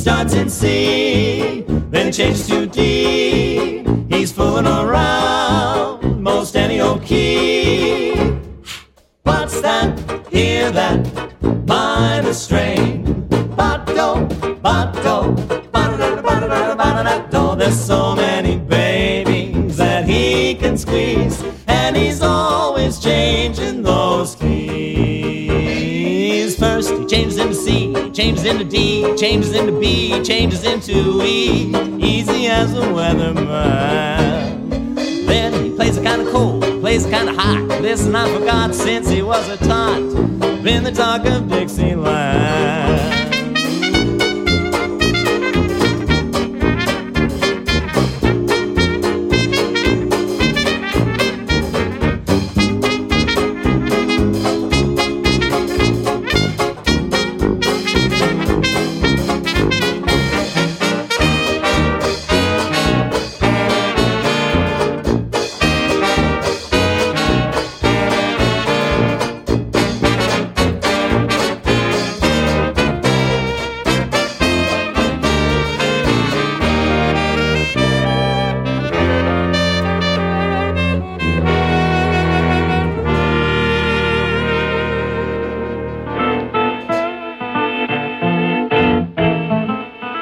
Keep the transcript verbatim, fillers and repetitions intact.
starts in C, then changes to D. He's fooling around most any old key. What's that? Hear that minor strain. Ba-do, ba-do, ba-da-da-da-ba-da-da-ba-da-da-do. There's so many babies that he can squeeze, and he's always changing those keys. First he changes into C, changes into D, changes into B, changes into E, easy as a weatherman. Then he plays it kinda cold, plays it kinda hot. Listen, I forgot since he was a tot, been the talk of Dixieland.